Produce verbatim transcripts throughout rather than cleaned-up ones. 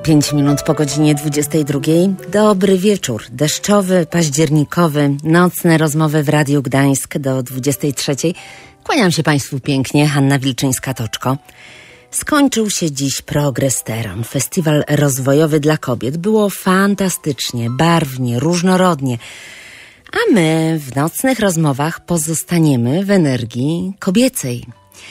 Pięć minut po godzinie dwudziestej drugiej. Dobry wieczór. Deszczowy, październikowy, nocne rozmowy w Radiu Gdańsk do dwudziestej trzeciej. Kłaniam się Państwu pięknie, Hanna Wilczyńska-Toczko. Skończył się dziś Progresteron, festiwal rozwojowy dla kobiet. Było fantastycznie, barwnie, różnorodnie. A my w nocnych rozmowach pozostaniemy w energii kobiecej.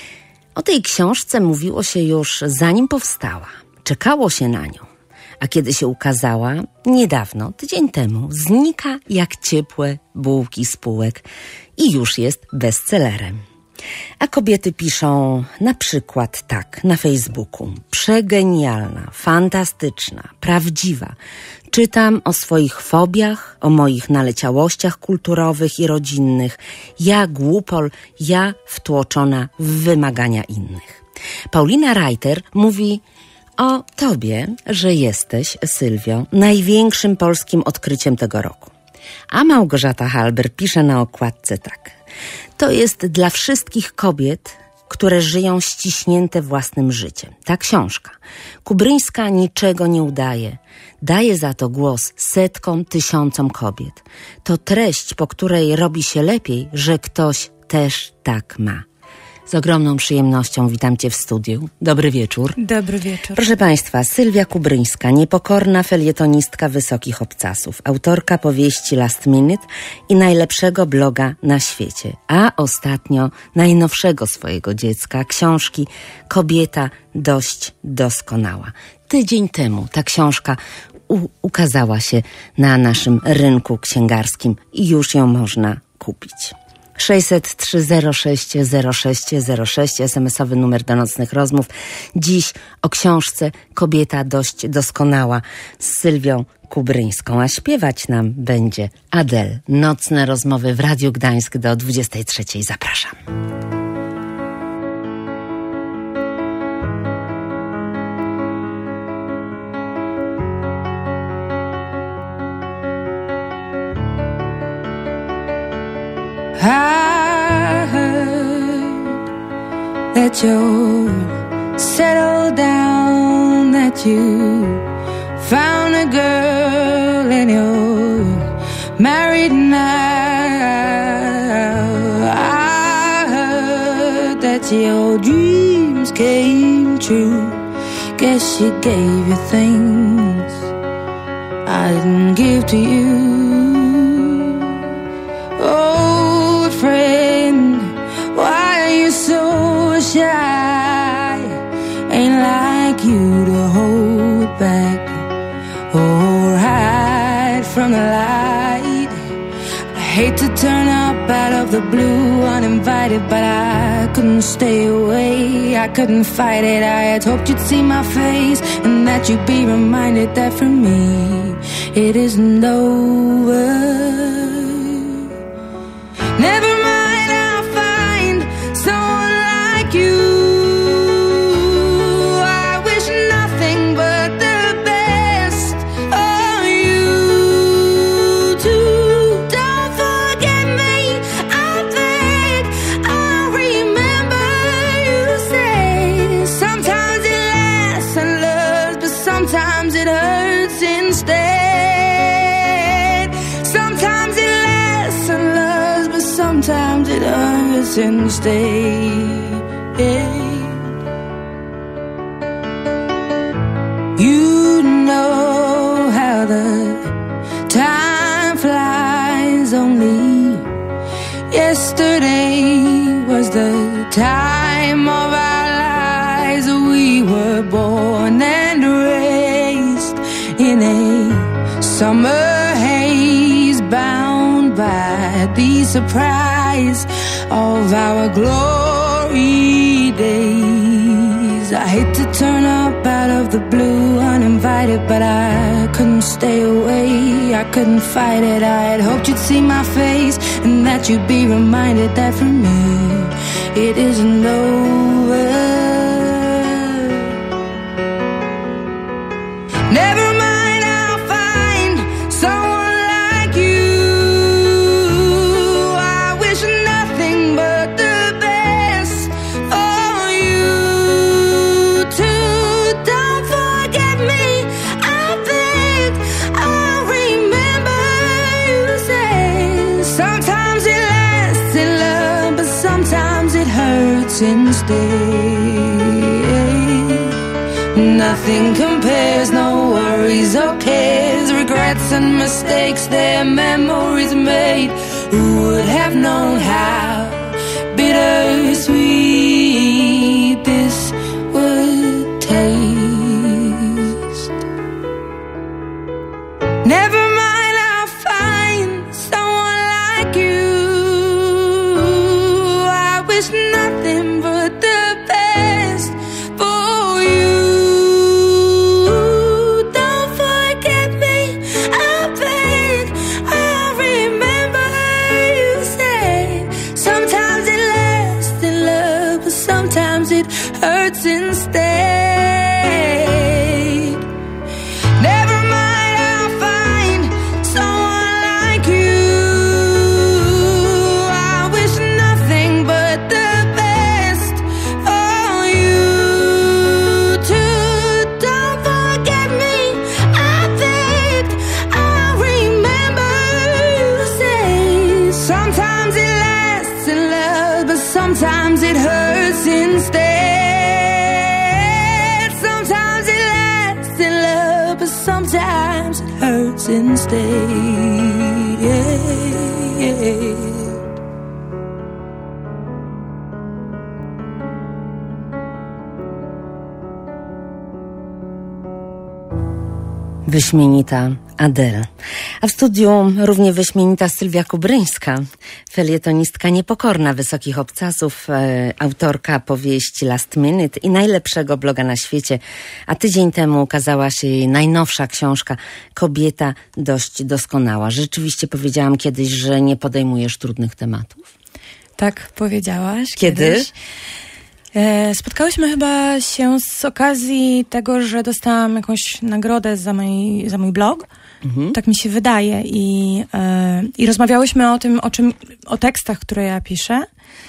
O tej książce mówiło się już zanim powstała. Czekało się na nią. A kiedy się ukazała, niedawno, tydzień temu, znika jak ciepłe bułki z półek i już jest bestsellerem. A kobiety piszą na przykład tak na Facebooku. Przegenialna, fantastyczna, prawdziwa. Czytam o swoich fobiach, o moich naleciałościach kulturowych i rodzinnych. Ja głupol, ja wtłoczona w wymagania innych. Paulina Reiter mówi o tobie, że jesteś, Sylwio, największym polskim odkryciem tego roku. A Małgorzata Halber pisze na okładce tak. To jest dla wszystkich kobiet, które żyją ściśnięte własnym życiem. Ta książka. Kubryńska niczego nie udaje. Daje za to głos setkom, tysiącom kobiet. To treść, po której robi się lepiej, że ktoś też tak ma. Z ogromną przyjemnością witam Cię w studiu. Dobry wieczór. Dobry wieczór. Proszę Państwa, Sylwia Kubryńska, niepokorna felietonistka wysokich obcasów, autorka powieści Last Minute i najlepszego bloga na świecie, a ostatnio najnowszego swojego dziecka, książki Kobieta dość doskonała. Tydzień temu ta książka u- ukazała się na naszym rynku księgarskim i już ją można kupić. sześćset trzy zero sześć zero sześć zero sześć, es em esowy numer do nocnych rozmów. Dziś o książce Kobieta dość doskonała z Sylwią Kubryńską, a śpiewać nam będzie Adele. Nocne rozmowy w Radiu Gdańsk do dwudziestej trzeciej. Zapraszam. I heard that you're settled down, that you found a girl and you're married now. I heard that your dreams came true. Guess she gave you things I didn't give to you. Friend, why are you so shy? Ain't like you to hold back or hide from the light. I hate to turn up out of the blue uninvited, but I couldn't stay away, I couldn't fight it. I had hoped you'd see my face and that you'd be reminded that for me it isn't over. Never mind, I'll find someone like you. I wish nothing but the best of you too. Don't forget me, I beg. I remember you say sometimes it lasts and loves, but sometimes it hurts instead. Sometimes it lasts and loves, sometimes it hurts instead. You know how the time flies. Only yesterday was the time of our lives. We were born and raised in a summer haze, bound by the surprise of our glory days. I hate to turn up out of the blue uninvited, but I couldn't stay away, I couldn't fight it. I had hoped you'd see my face and that you'd be reminded that for me it isn't over. Never mind, I'll find someone like you. I wish nothing but the best for you too. Don't forget me, instead. Nothing compares, no worries or cares, regrets and mistakes, their memories made. Who would have known how bittersweet this would taste? Never mind, I'll find someone like you. I wish nothing but the best for you. Don't forget me, I beg. I remember you said sometimes it lasts in love, but sometimes it hurts instead. Sometimes it hurts instead. Sometimes it lasts in love, but sometimes it hurts instead. Wyśmienita Adele. A w studiu równie wyśmienita Sylwia Kubryńska, felietonistka niepokorna wysokich obcasów, e, autorka powieści Last Minute i najlepszego bloga na świecie. A tydzień temu ukazała się jej najnowsza książka Kobieta dość doskonała. Rzeczywiście powiedziałam kiedyś, że nie podejmujesz trudnych tematów. Tak powiedziałaś. Kiedy? Kiedyś. Spotkałyśmy chyba się z okazji tego, że dostałam jakąś nagrodę za mój, za mój blog. Mhm. Tak mi się wydaje. I, yy, I rozmawiałyśmy o tym, o czym, o tekstach, które ja piszę.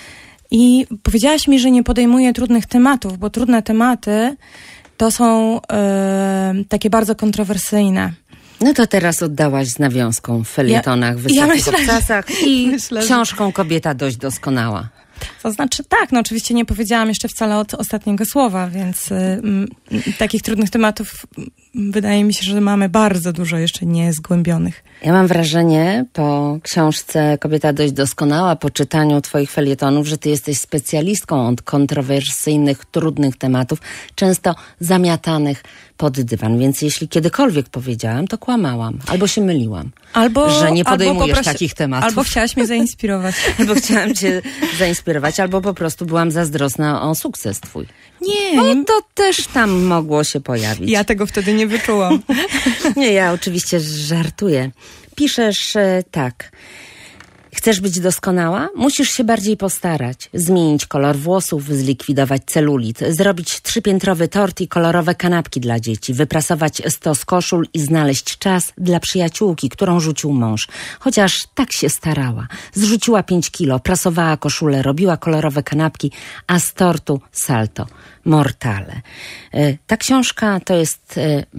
I powiedziałaś mi, że nie podejmuję trudnych tematów, bo trudne tematy to są yy, takie bardzo kontrowersyjne. No to teraz oddałaś z nawiązką w felietonach, w ja, wysokich ja myślę, obcasach i myślę, książką Kobieta dość doskonała. To znaczy tak, no oczywiście nie powiedziałam jeszcze wcale od ostatniego słowa, więc y, y, takich trudnych tematów y, wydaje mi się, że mamy bardzo dużo jeszcze niezgłębionych. Ja mam wrażenie po książce Kobieta dość doskonała, po czytaniu twoich felietonów, że ty jesteś specjalistką od kontrowersyjnych, trudnych tematów, często zamiatanych pod dywan. Więc jeśli kiedykolwiek powiedziałam, to kłamałam. Albo się myliłam. Albo, że nie podejmujesz albo poprosi, takich tematów. Albo chciałaś mnie zainspirować. Albo chciałam cię zainspirować, albo po prostu byłam zazdrosna o sukces twój. Nie. No to też tam mogło się pojawić. Ja tego wtedy nie wyczułam. Nie, ja oczywiście żartuję. Piszesz e, tak. Chcesz być doskonała? Musisz się bardziej postarać. Zmienić kolor włosów, zlikwidować celulit, zrobić trzypiętrowy tort i kolorowe kanapki dla dzieci, wyprasować stos koszul i znaleźć czas dla przyjaciółki, którą rzucił mąż. Chociaż tak się starała. Zrzuciła pięć kilo, prasowała koszulę, robiła kolorowe kanapki, a z tortu salto. Mortale. Ta książka to jest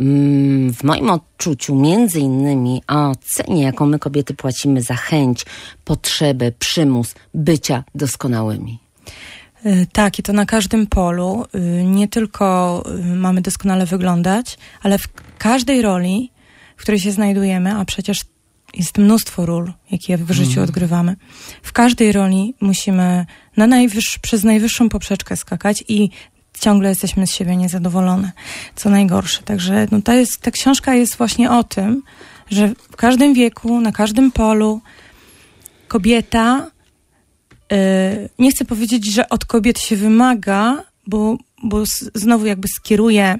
w moim odczuciu między innymi o cenie, jaką my kobiety płacimy za chęć, potrzebę, przymus bycia doskonałymi. Tak, i to na każdym polu. Nie tylko mamy doskonale wyglądać, ale w każdej roli, w której się znajdujemy, a przecież jest mnóstwo ról, jakie w życiu mm. odgrywamy. W każdej roli musimy na najwyższ, przez najwyższą poprzeczkę skakać i ciągle jesteśmy z siebie niezadowolone, co najgorsze. Także no, ta, jest, ta książka jest właśnie o tym, że w każdym wieku, na każdym polu kobieta, yy, nie chcę powiedzieć, że od kobiet się wymaga, bo, bo s- znowu jakby skieruje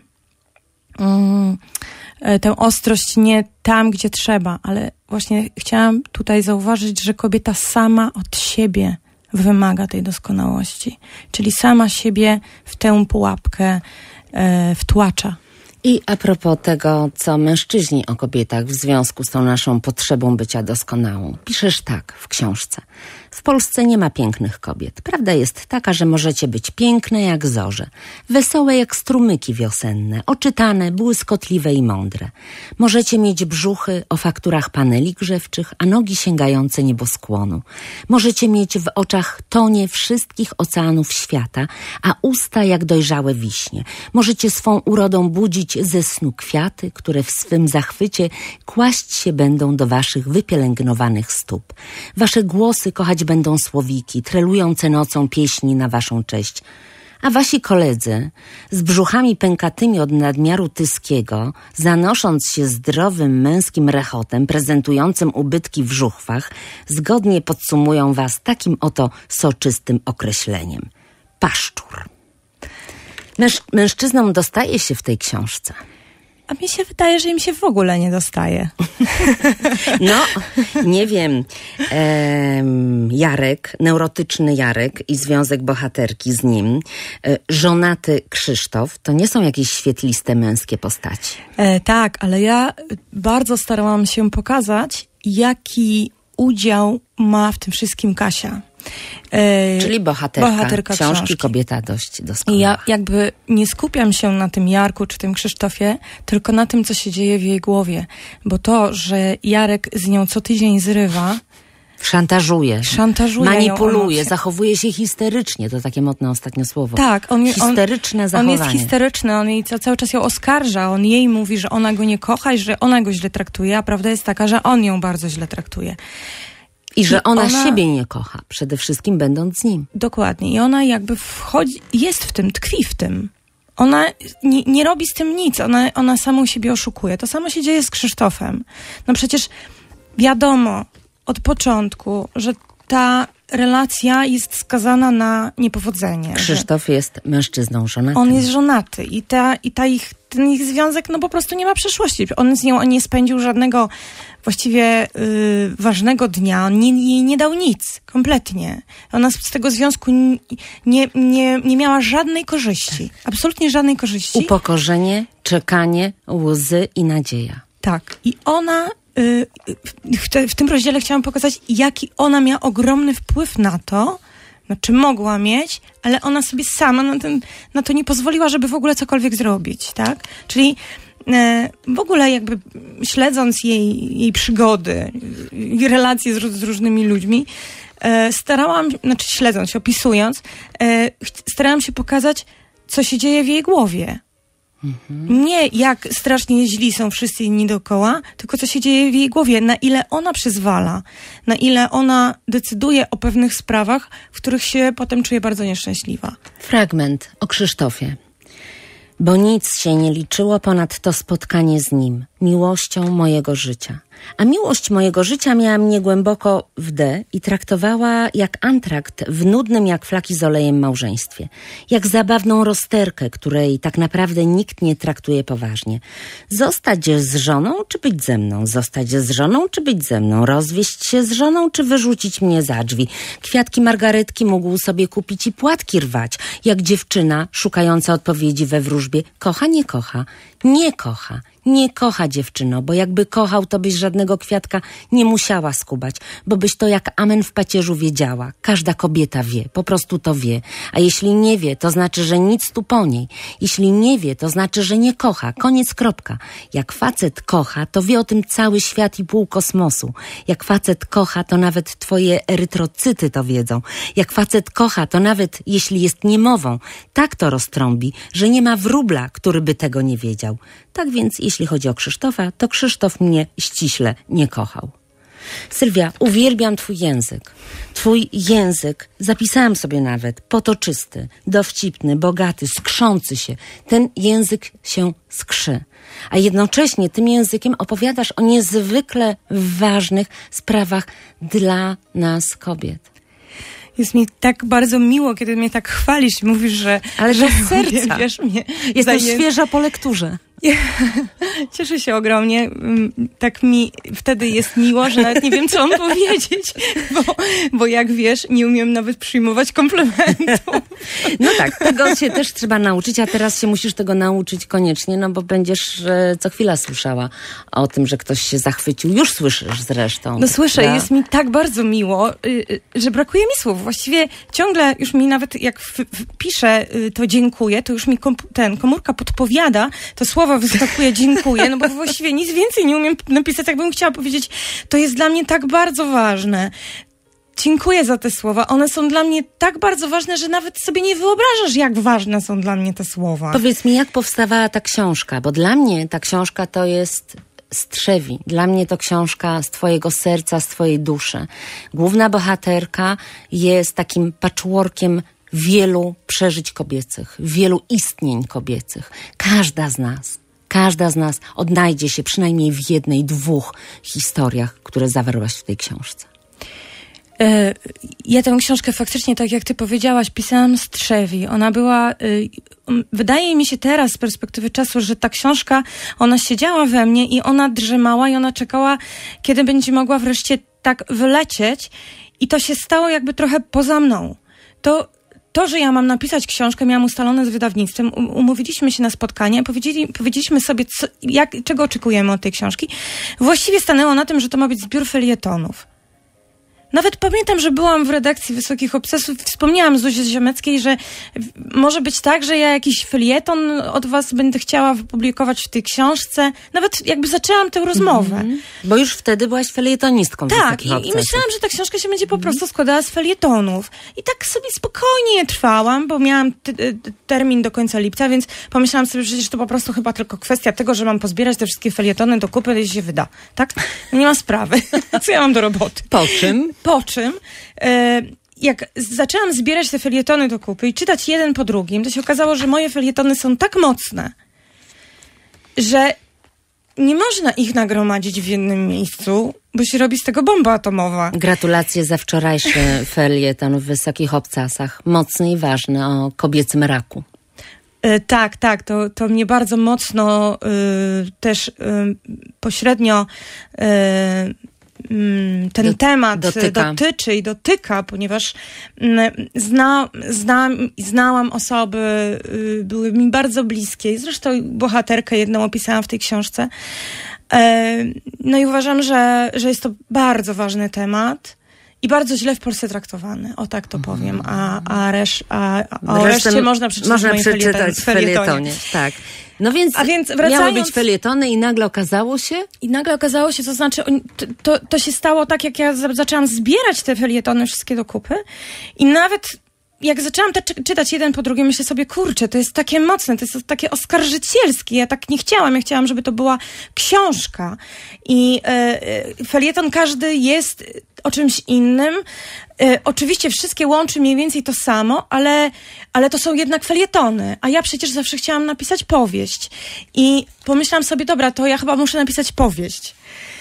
yy, tę ostrość nie tam, gdzie trzeba, ale właśnie chciałam tutaj zauważyć, że kobieta sama od siebie wymaga tej doskonałości. Czyli sama siebie w tę pułapkę e, wtłacza. I a propos tego, co mężczyźni o kobietach w związku z tą naszą potrzebą bycia doskonałą. Piszesz tak w książce. W Polsce nie ma pięknych kobiet. Prawda jest taka, że możecie być piękne jak zorze, wesołe jak strumyki wiosenne, oczytane, błyskotliwe i mądre. Możecie mieć brzuchy o fakturach paneli grzewczych, a nogi sięgające nieboskłonu. Możecie mieć w oczach tonie wszystkich oceanów świata, a usta jak dojrzałe wiśnie. Możecie swą urodą budzić ze snu kwiaty, które w swym zachwycie kłaść się będą do waszych wypielęgnowanych stóp. Wasze głosy kochać będą słowiki, trelujące nocą pieśni na waszą cześć. A wasi koledzy, z brzuchami pękatymi od nadmiaru tyskiego, zanosząc się zdrowym męskim rechotem, prezentującym ubytki w żuchwach, zgodnie podsumują was takim oto soczystym określeniem. Paszczur. Męż- mężczyznom dostaje się w tej książce. A mi się wydaje, że im się w ogóle nie dostaje. No, nie wiem. Ehm, Jarek, neurotyczny Jarek i związek bohaterki z nim, e, żonaty Krzysztof, to nie są jakieś świetliste męskie postaci. E, tak, ale ja bardzo starałam się pokazać, jaki udział ma w tym wszystkim Kasia. E, Czyli bohaterka, bohaterka książki, książki. Kobieta dość doskonała. I ja jakby nie skupiam się na tym Jarku czy tym Krzysztofie, tylko na tym, co się dzieje w jej głowie. Bo to, że Jarek z nią co tydzień zrywa, Szantażuje, szantażuje manipuluje, ją zachowuje się histerycznie. To takie modne ostatnio słowo. Tak, on, Histeryczne on, zachowanie. on jest histeryczny, on jej ca- cały czas ją oskarża, on jej mówi, że ona go nie kocha i że ona go źle traktuje, a prawda jest taka, że on ją bardzo źle traktuje. I że I ona, ona siebie nie kocha, przede wszystkim będąc z nim. Dokładnie. I ona jakby wchodzi, jest w tym, tkwi w tym. Ona nie, nie robi z tym nic, ona, ona samą siebie oszukuje. To samo się dzieje z Krzysztofem. No przecież wiadomo od początku, że ta relacja jest skazana na niepowodzenie. Krzysztof jest mężczyzną żonatym. On jest żonaty i, ta, i ta ich, ten ich związek no po prostu nie ma przyszłości. On z nią nie spędził żadnego właściwie yy, ważnego dnia. On nie, jej nie dał nic. Kompletnie. Ona z, z tego związku nie, nie, nie, nie miała żadnej korzyści. Absolutnie żadnej korzyści. Upokorzenie, czekanie, łzy i nadzieja. Tak. I ona... W, te, w tym rozdziale chciałam pokazać, jaki ona miała ogromny wpływ na to, znaczy mogła mieć, ale ona sobie sama na, ten, na to nie pozwoliła, żeby w ogóle cokolwiek zrobić, tak? Czyli e, w ogóle jakby śledząc jej, jej przygody i relacje z, z różnymi ludźmi, e, starałam, znaczy śledząc, opisując, e, starałam się pokazać, co się dzieje w jej głowie. Mhm. Nie jak strasznie źli są wszyscy inni dookoła, tylko co się dzieje w jej głowie, na ile ona przyzwala, na ile ona decyduje o pewnych sprawach, w których się potem czuje bardzo nieszczęśliwa. Fragment o Krzysztofie. Bo nic się nie liczyło ponad to spotkanie z nim, miłością mojego życia. A miłość mojego życia miała mnie głęboko w D i traktowała jak antrakt w nudnym jak flaki z olejem małżeństwie. Jak zabawną rozterkę, której tak naprawdę nikt nie traktuje poważnie. Zostać z żoną czy być ze mną? Zostać z żoną czy być ze mną? Rozwieść się z żoną czy wyrzucić mnie za drzwi? Kwiatki margaretki mógł sobie kupić i płatki rwać. Jak dziewczyna szukająca odpowiedzi we wróżbie. Kocha, nie kocha? Nie kocha. Nie kocha dziewczyno, bo jakby kochał, to byś żadnego kwiatka nie musiała skubać, bo byś to jak amen w pacierzu wiedziała. Każda kobieta wie, po prostu to wie. A jeśli nie wie, to znaczy, że nic tu po niej. Jeśli nie wie, to znaczy, że nie kocha. Koniec, kropka. Jak facet kocha, to wie o tym cały świat i pół kosmosu. Jak facet kocha, to nawet twoje erytrocyty to wiedzą. Jak facet kocha, to nawet jeśli jest niemową, tak to roztrąbi, że nie ma wróbla, który by tego nie wiedział. Tak więc, jeśli chodzi o Krzysztofa, to Krzysztof mnie ściśle nie kochał. Sylwia, uwielbiam twój język. Twój język, zapisałam sobie nawet, potoczysty, dowcipny, bogaty, skrzący się. Ten język się skrzy. A jednocześnie tym językiem opowiadasz o niezwykle ważnych sprawach dla nas kobiet. Jest mi tak bardzo miło, kiedy mnie tak chwalisz i mówisz, że... Ale że to z serca. Wiesz mnie. Jestem zaję... świeża po lekturze. Cieszę się ogromnie. Tak mi wtedy jest miło, że nawet nie wiem, co mam powiedzieć, bo, bo jak wiesz, nie umiem nawet przyjmować komplementów. No tak, tego się też trzeba nauczyć, a teraz się musisz tego nauczyć koniecznie, no bo będziesz e, co chwila słyszała o tym, że ktoś się zachwycił. Już słyszysz zresztą. No słyszę, prawda? Jest mi tak bardzo miło, y, y, że brakuje mi słów. Właściwie ciągle już mi nawet jak w, w, piszę y, to dziękuję, to już mi komp- ten komórka podpowiada, to słowo wyskakuje dziękuję, no bo właściwie nic więcej nie umiem napisać, jakbym chciała powiedzieć, to jest dla mnie tak bardzo ważne. Dziękuję za te słowa. One są dla mnie tak bardzo ważne, że nawet sobie nie wyobrażasz, jak ważne są dla mnie te słowa. Powiedz mi, jak powstawała ta książka? Bo dla mnie ta książka to jest z trzewi. Dla mnie to książka z twojego serca, z twojej duszy. Główna bohaterka jest takim patchworkiem wielu przeżyć kobiecych, wielu istnień kobiecych. Każda z nas, każda z nas odnajdzie się przynajmniej w jednej, dwóch historiach, które zawarłaś w tej książce. Ja tę książkę faktycznie, tak jak ty powiedziałaś, pisałam z trzewi. Ona była, wydaje mi się teraz z perspektywy czasu, że ta książka, ona siedziała we mnie i ona drzemała i ona czekała, kiedy będzie mogła wreszcie tak wylecieć i to się stało jakby trochę poza mną. To To, że ja mam napisać książkę, miałam ustalone z wydawnictwem, umówiliśmy się na spotkanie, powiedzieli, powiedzieliśmy sobie, co, jak, czego oczekujemy od tej książki. Właściwie stanęło na tym, że to ma być zbiór felietonów. Nawet pamiętam, że byłam w redakcji Wysokich Obcasów, wspomniałam Zuzie Ziemeckiej, że może być tak, że ja jakiś felieton od was będę chciała wypublikować w tej książce. Nawet jakby zaczęłam tę rozmowę. Mm-hmm. Bo już wtedy byłaś felietonistką. Tak, i, i myślałam, że ta książka się będzie po prostu składała z felietonów. I tak sobie spokojnie je trwałam, bo miałam t- t- termin do końca lipca, więc pomyślałam sobie, że przecież to po prostu chyba tylko kwestia tego, że mam pozbierać te wszystkie felietony do kupy i się wyda. Tak? No nie ma sprawy. Co ja mam do roboty? Po czym? Po czym, e, jak zaczęłam zbierać te felietony do kupy i czytać jeden po drugim, to się okazało, że moje felietony są tak mocne, że nie można ich nagromadzić w jednym miejscu, bo się robi z tego bomba atomowa. Gratulacje za wczorajszy felieton w Wysokich Obcasach. Mocny i ważny, o kobiecym raku. E, tak, tak, to, to mnie bardzo mocno y, też y, pośrednio y, ten Do, temat dotyka. dotyczy i dotyka, ponieważ zna, zna, znałam osoby, były mi bardzo bliskie. Zresztą bohaterkę jedną opisałam w tej książce. No i uważam, że, że jest to bardzo ważny temat i bardzo źle w Polsce traktowany. O tak to powiem. A, a, resz, a, a o reszcie można przeczytać, można przeczytać w felietonie. Tak. No więc, A więc wracając, miały być felietony i nagle okazało się? I nagle okazało się, to znaczy to, to, to się stało tak, jak ja zaczęłam zbierać te felietony wszystkie do kupy i nawet jak zaczęłam te czy- czytać jeden po drugim, myślę sobie, kurczę, to jest takie mocne, to jest takie oskarżycielskie. Ja tak nie chciałam, ja chciałam, żeby to była książka. I e, felieton każdy jest o czymś innym. E, oczywiście wszystkie łączy mniej więcej to samo, ale, ale to są jednak felietony. A ja przecież zawsze chciałam napisać powieść. I pomyślałam sobie, dobra, to ja chyba muszę napisać powieść.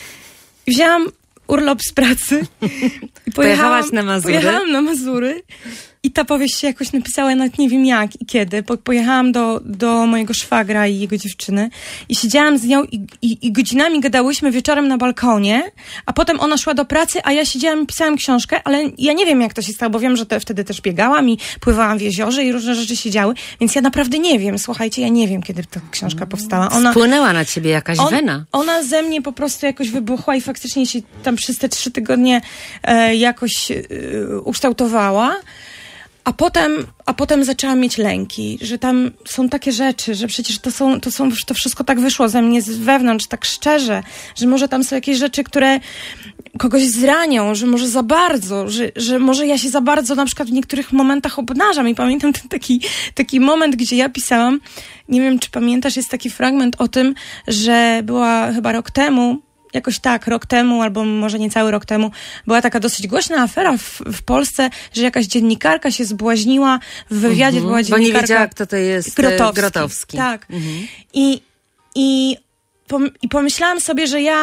I wzięłam urlop z pracy i pojechałam na Mazury. Pojechałam na Mazury. I ta powieść się jakoś napisała, nawet nie wiem jak i kiedy. Po, pojechałam do, do mojego szwagra i jego dziewczyny i siedziałam z nią i, i, i godzinami gadałyśmy wieczorem na balkonie, a potem ona szła do pracy, a ja siedziałam i pisałam książkę, ale ja nie wiem jak to się stało, bo wiem, że te, wtedy też biegałam i pływałam w jeziorze i różne rzeczy się działy, więc ja naprawdę nie wiem. Słuchajcie, ja nie wiem, kiedy ta książka powstała. Ona, Wpłynęła na ciebie jakaś on, wena. Ona ze mnie po prostu jakoś wybuchła i faktycznie się tam przez te trzy tygodnie e, jakoś e, ukształtowała. A potem, a potem zaczęłam mieć lęki, że tam są takie rzeczy, że przecież to są, to są, to wszystko tak wyszło ze mnie z wewnątrz, tak szczerze, że może tam są jakieś rzeczy, które kogoś zranią, że może za bardzo, że, że może ja się za bardzo na przykład w niektórych momentach obnażam. I pamiętam ten taki, taki moment, gdzie ja pisałam, nie wiem, czy pamiętasz, jest taki fragment o tym, że była chyba rok temu, jakoś tak, rok temu, albo może nie cały rok temu, była taka dosyć głośna afera w, w Polsce, że jakaś dziennikarka się zbłaźniła, w wywiadzie mhm, była dziennikarka... Bo nie wiedziała, kto to jest Grotowski. Grotowski. Tak. Mhm. I, i, pom- I pomyślałam sobie, że ja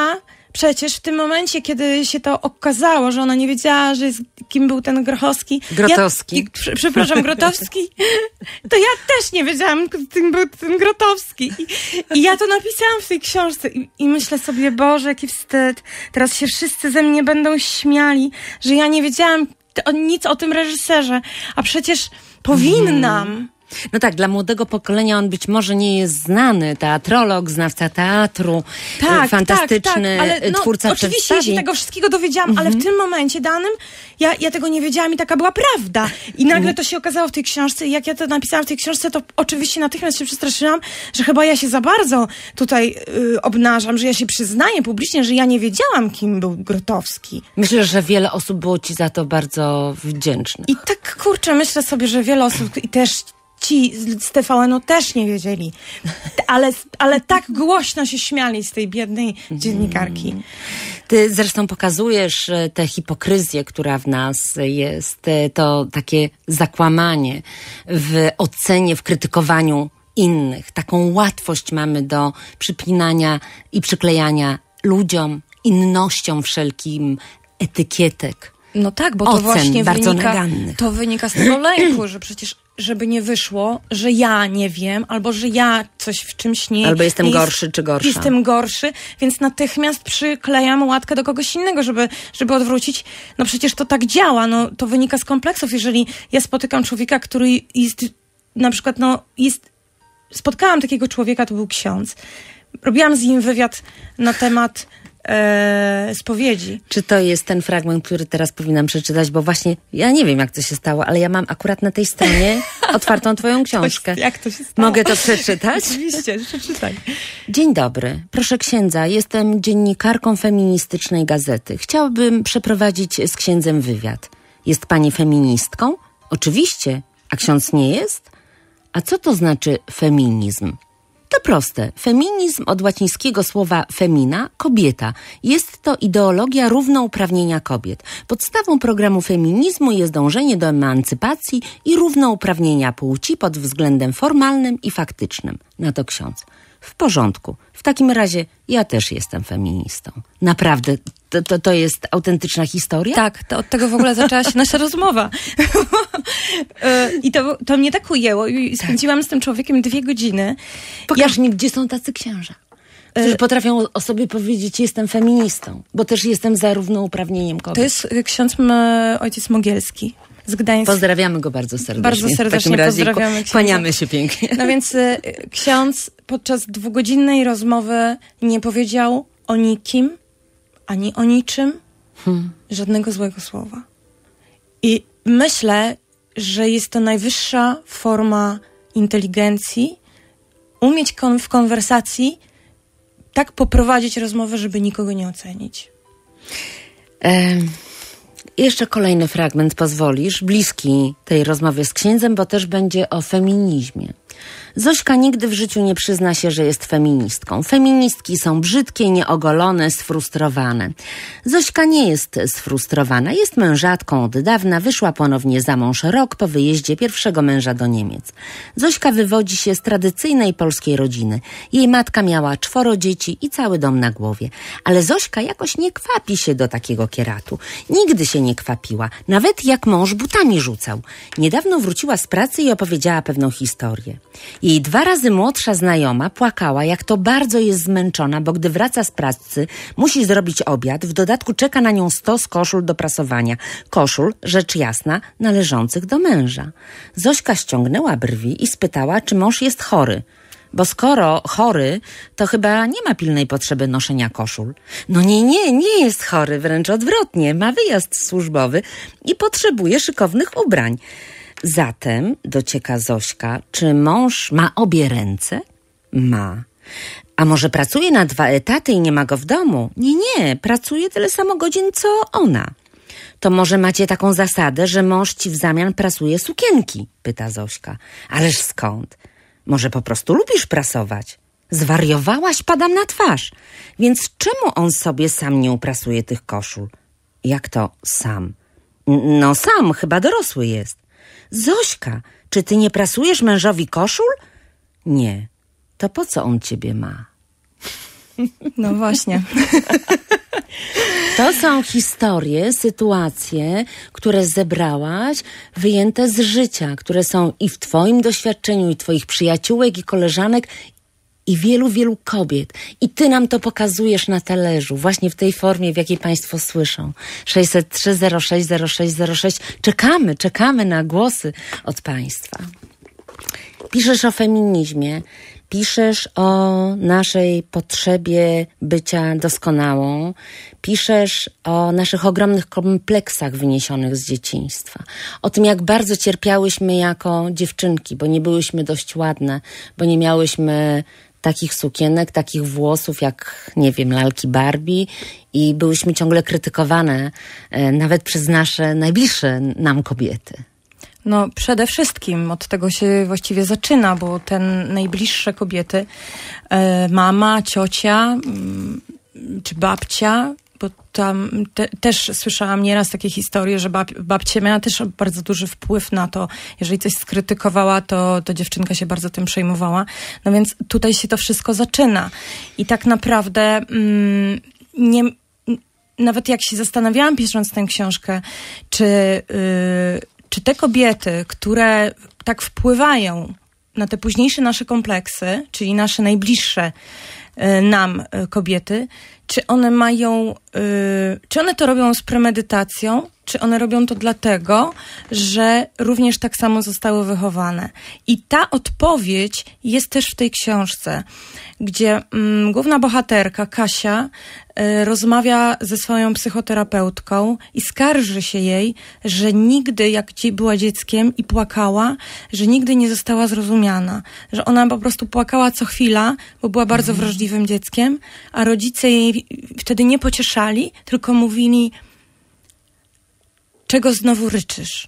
przecież w tym momencie, kiedy się to okazało, że ona nie wiedziała, że jest, kim był ten Grochowski. Grotowski. Ja, pr- przepraszam, Grotowski. To ja też nie wiedziałam, kim był ten Grotowski. I, i ja to napisałam w tej książce i, i myślę sobie, Boże, jaki wstyd. Teraz się wszyscy ze mnie będą śmiali, że ja nie wiedziałam to, nic o tym reżyserze. A przecież powinnam. Hmm. No tak, dla młodego pokolenia on być może nie jest znany, teatrolog, znawca teatru, tak, fantastyczny tak, tak, ale, no, twórca oczywiście przedstawień. ja się tego wszystkiego dowiedziałam, Mhm. ale w tym momencie danym ja, ja tego nie wiedziałam i taka była prawda. I nagle to się okazało w tej książce i jak ja to napisałam w tej książce, to oczywiście natychmiast się przestraszyłam, że chyba ja się za bardzo tutaj y, obnażam, że ja się przyznaję publicznie, że ja nie wiedziałam, kim był Grotowski. Myślę, że wiele osób było ci za to bardzo wdzięcznych. I tak, kurczę, myślę sobie, że wiele osób i też ci z T V N-u też nie wiedzieli. Ale, ale tak głośno się śmiali z tej biednej dziennikarki. Ty zresztą pokazujesz tę hipokryzję, która w nas jest, to takie zakłamanie w ocenie, w krytykowaniu innych. Taką łatwość mamy do przypinania i przyklejania ludziom, innościom wszelkim etykietek. No tak, bo to Ocen właśnie bardzo wynika, nagannych. to wynika z tego lęku, że przecież żeby nie wyszło, że ja nie wiem, albo że ja coś w czymś nie... Albo jestem nie gorszy jest, czy gorsza. Jestem gorszy, więc natychmiast przyklejam łatkę do kogoś innego, żeby, żeby odwrócić. No przecież to tak działa, no to wynika z kompleksów. Jeżeli ja spotykam człowieka, który jest na przykład, no jest... Spotkałam takiego człowieka, to był ksiądz. Robiłam z nim wywiad na temat e, spowiedzi. Czy to jest ten fragment, który teraz powinnam przeczytać? Bo właśnie ja nie wiem, jak to się stało, ale ja mam akurat na tej stronie otwartą twoją książkę. Jak to się stało? Mogę to przeczytać? Oczywiście, przeczytaj. Dzień dobry. Proszę księdza, jestem dziennikarką feministycznej gazety. Chciałabym przeprowadzić z księdzem wywiad. Jest pani feministką? Oczywiście. A ksiądz nie jest? A co to znaczy feminizm? To proste. Feminizm od łacińskiego słowa femina, kobieta. Jest to ideologia równouprawnienia kobiet. Podstawą programu feminizmu jest dążenie do emancypacji i równouprawnienia płci pod względem formalnym i faktycznym. Na to ksiądz. W porządku. W takim razie ja też jestem feministą. Naprawdę, to, to, to jest autentyczna historia? Tak, to od tego w ogóle zaczęła się nasza rozmowa. I to, to mnie tak ujęło i spędziłam tak. z tym człowiekiem dwie godziny. Pokaż ja... mi, gdzie są tacy księża, którzy y... potrafią o sobie powiedzieć, jestem feministą, bo też jestem za równouprawnieniem kobiet. To jest ksiądz m, ojciec Mogielski z Gdańska. Pozdrawiamy go bardzo serdecznie. Bardzo serdecznie pozdrawiamy księdza. Kłaniamy się pięknie. No więc y, ksiądz podczas dwugodzinnej rozmowy nie powiedział o nikim, ani o niczym, hmm. żadnego złego słowa. I myślę, że jest to najwyższa forma inteligencji, umieć kon- w konwersacji tak poprowadzić rozmowę, żeby nikogo nie ocenić. Um. Jeszcze kolejny fragment, pozwolisz, bliski tej rozmowie z księdzem, bo też będzie o feminizmie. Zośka nigdy w życiu nie przyzna się, że jest feministką. Feministki są brzydkie, nieogolone, sfrustrowane. Zośka nie jest sfrustrowana. Jest mężatką od dawna, wyszła ponownie za mąż rok po wyjeździe pierwszego męża do Niemiec. Zośka wywodzi się z tradycyjnej polskiej rodziny. Jej matka miała czworo dzieci i cały dom na głowie. Ale Zośka jakoś nie kwapi się do takiego kieratu. Nigdy się nie kwapiła, nawet jak mąż butami rzucał. Niedawno wróciła z pracy i opowiedziała pewną historię. Jej dwa razy młodsza znajoma płakała, jak to bardzo jest zmęczona, bo gdy wraca z pracy, musi zrobić obiad, w dodatku czeka na nią stos koszul do prasowania. Koszul, rzecz jasna, należących do męża. Zośka ściągnęła brwi i spytała, czy mąż jest chory. Bo skoro chory, to chyba nie ma pilnej potrzeby noszenia koszul. No nie, nie, nie jest chory, wręcz odwrotnie. Ma wyjazd służbowy i potrzebuje szykownych ubrań. Zatem, docieka Zośka, czy mąż ma obie ręce? Ma. A może pracuje na dwa etaty i nie ma go w domu? Nie, nie, pracuje tyle samo godzin, co ona. To może macie taką zasadę, że mąż ci w zamian prasuje sukienki? Pyta Zośka. Ależ skąd? Może po prostu lubisz prasować? Zwariowałaś, padam na twarz. Więc czemu on sobie sam nie uprasuje tych koszul? Jak to sam? No sam, chyba dorosły jest. Zośka, czy ty nie prasujesz mężowi koszul? Nie. To po co on ciebie ma? No właśnie. To są historie, sytuacje, które zebrałaś, wyjęte z życia, które są i w twoim doświadczeniu, i twoich przyjaciółek, i koleżanek, i wielu, wielu kobiet. I ty nam to pokazujesz na talerzu, właśnie w tej formie, w jakiej państwo słyszą. sześćset trzy zero sześć zero sześć zero sześć. Czekamy, czekamy na głosy od państwa. Piszesz o feminizmie, piszesz o naszej potrzebie bycia doskonałą, piszesz o naszych ogromnych kompleksach wyniesionych z dzieciństwa, o tym, jak bardzo cierpiałyśmy jako dziewczynki, bo nie byłyśmy dość ładne, bo nie miałyśmy takich sukienek, takich włosów jak, nie wiem, lalki Barbie i byłyśmy ciągle krytykowane e, nawet przez nasze najbliższe nam kobiety. No przede wszystkim od tego się właściwie zaczyna, bo ten najbliższe kobiety, e, mama, ciocia m, czy babcia, bo tam te, też słyszałam nieraz takie historie, że bab, babcia miała też bardzo duży wpływ na to. Jeżeli coś skrytykowała, to, to dziewczynka się bardzo tym przejmowała. No więc tutaj się to wszystko zaczyna. I tak naprawdę mm, nie... Nawet jak się zastanawiałam, pisząc tę książkę, czy... Yy, Czy te kobiety, które tak wpływają na te późniejsze nasze kompleksy, czyli nasze najbliższe y, nam y, kobiety, czy one mają, y, czy one to robią z premedytacją, czy one robią to dlatego, że również tak samo zostały wychowane. I ta odpowiedź jest też w tej książce, gdzie mm, główna bohaterka, Kasia, y, rozmawia ze swoją psychoterapeutką i skarży się jej, że nigdy, jak była dzieckiem i płakała, że nigdy nie została zrozumiana. Że ona po prostu płakała co chwila, bo była bardzo mhm. wrażliwym dzieckiem, a rodzice jej wtedy nie pocieszali, tylko mówili: czego znowu ryczysz?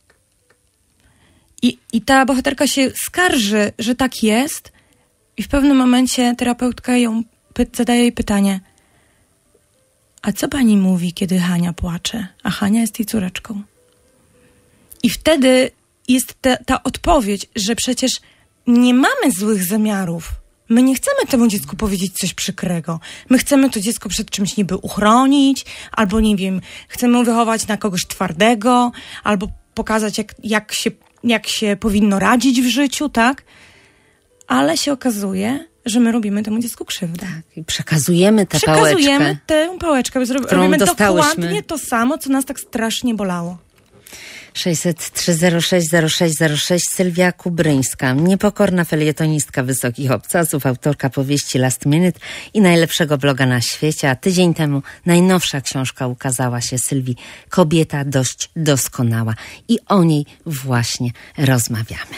I, I ta bohaterka się skarży, że tak jest, i w pewnym momencie terapeutka ją py- zadaje jej pytanie: a co pani mówi, kiedy Hania płacze? A Hania jest jej córeczką. I wtedy jest ta, ta odpowiedź, że przecież nie mamy złych zamiarów. My nie chcemy temu dziecku powiedzieć coś przykrego. My chcemy to dziecko przed czymś niby uchronić, albo nie wiem, chcemy wychować na kogoś twardego, albo pokazać, jak, jak, się, jak się powinno radzić w życiu, tak? Ale się okazuje, że my robimy temu dziecku krzywdę. Tak, i przekazujemy tę Przekazujemy pałeczkę. tę pałeczkę. Robimy dokładnie to samo, co nas tak strasznie bolało. sześćset trzy zero sześć zero sześć zero sześć. Sylwia Kubryńska, niepokorna felietonistka Wysokich Obcasów, autorka powieści Last Minute i najlepszego bloga na świecie, a tydzień temu najnowsza książka ukazała się Sylwii, Kobieta dość doskonała, i o niej właśnie rozmawiamy.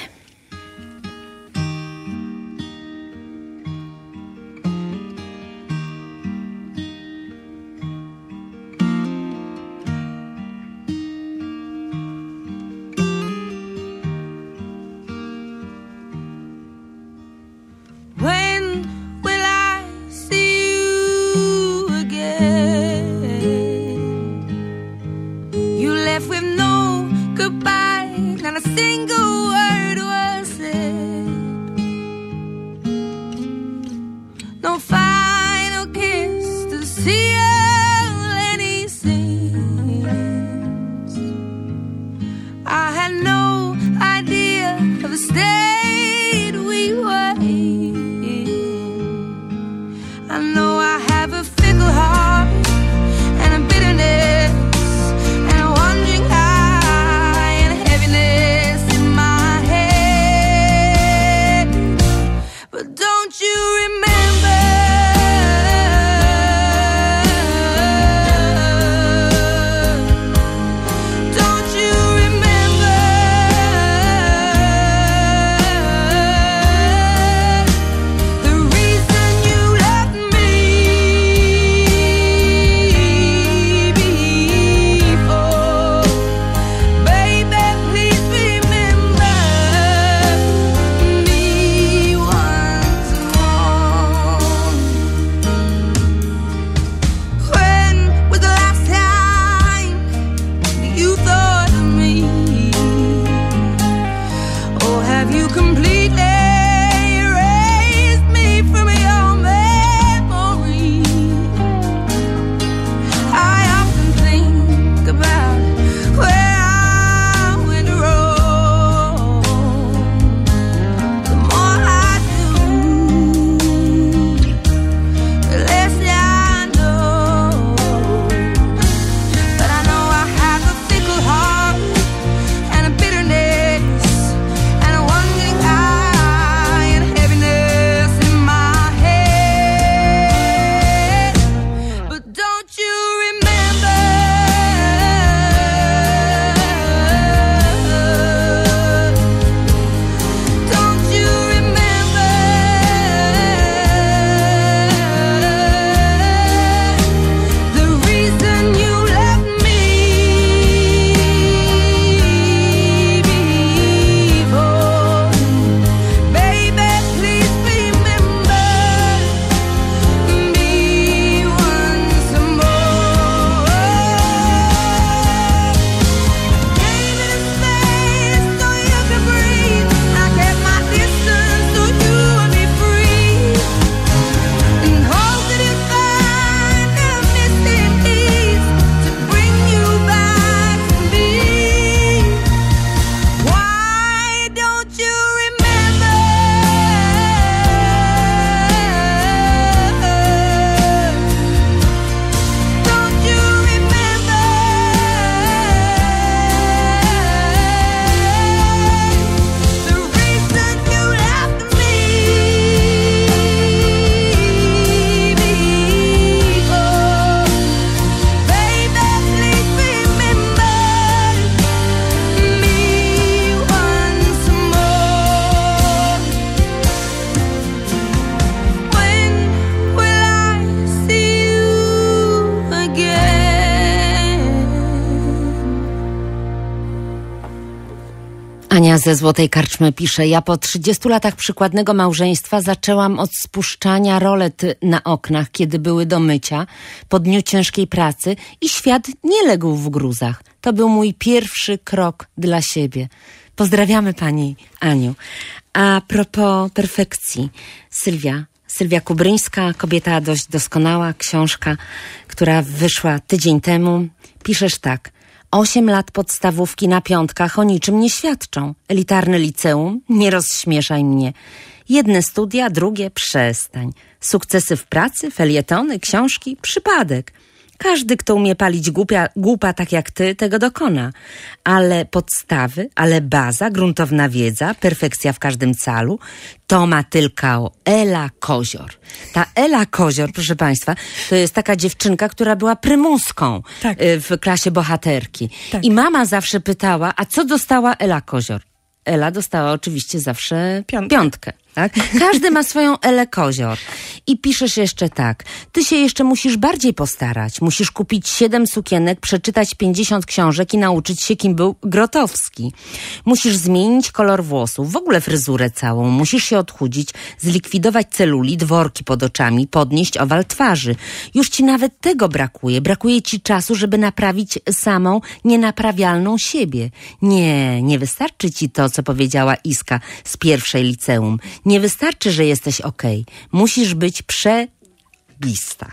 ze Złotej Karczmy pisze: ja po trzydziestu latach przykładnego małżeństwa zaczęłam od spuszczania rolet na oknach, kiedy były do mycia, po dniu ciężkiej pracy i świat nie legł w gruzach. To był mój pierwszy krok dla siebie. Pozdrawiamy pani Aniu. A propos perfekcji, Sylwia, Sylwia Kubryńska, Kobieta dość doskonała, książka, która wyszła tydzień temu. Piszesz tak: osiem lat podstawówki na piątkach o niczym nie świadczą. Elitarne liceum, nie rozśmieszaj mnie. Jedne studia, drugie przestań. Sukcesy w pracy, felietony, książki, przypadek. Każdy, kto umie palić głupia, głupa tak jak ty, tego dokona. Ale podstawy, ale baza, gruntowna wiedza, perfekcja w każdym calu, to ma tylko Ela Kozior. Ta Ela Kozior, proszę państwa, to jest taka dziewczynka, która była prymuską tak. w klasie bohaterki. Tak. I mama zawsze pytała, a co dostała Ela Kozior? Ela dostała oczywiście zawsze piątkę. piątkę. Tak? Każdy ma swoją Elę Kozior. I piszesz jeszcze tak: ty się jeszcze musisz bardziej postarać. Musisz kupić siedem sukienek, przeczytać pięćdziesiąt książek i nauczyć się, kim był Grotowski. Musisz zmienić kolor włosów, w ogóle fryzurę całą. Musisz się odchudzić, zlikwidować celulit, worki pod oczami, podnieść owal twarzy. Już ci nawet tego brakuje. Brakuje ci czasu, żeby naprawić samą nienaprawialną siebie. Nie, nie wystarczy ci to, co powiedziała Iska z pierwszej liceum. Nie wystarczy, że jesteś okej. Musisz być przebista.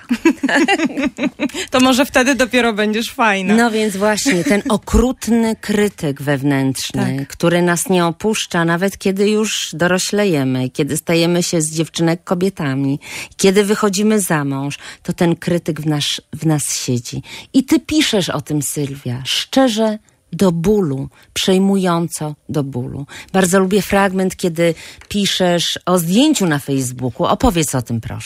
To może wtedy dopiero będziesz fajna. No więc właśnie, ten okrutny krytyk wewnętrzny, tak. który nas nie opuszcza, nawet kiedy już doroślejemy, kiedy stajemy się z dziewczynek kobietami, kiedy wychodzimy za mąż, to ten krytyk w, nasz, w nas siedzi. I ty piszesz o tym, Sylwia, szczerze, do bólu, przejmująco do bólu. Bardzo lubię fragment, kiedy piszesz o zdjęciu na Facebooku. Opowiedz o tym, proszę.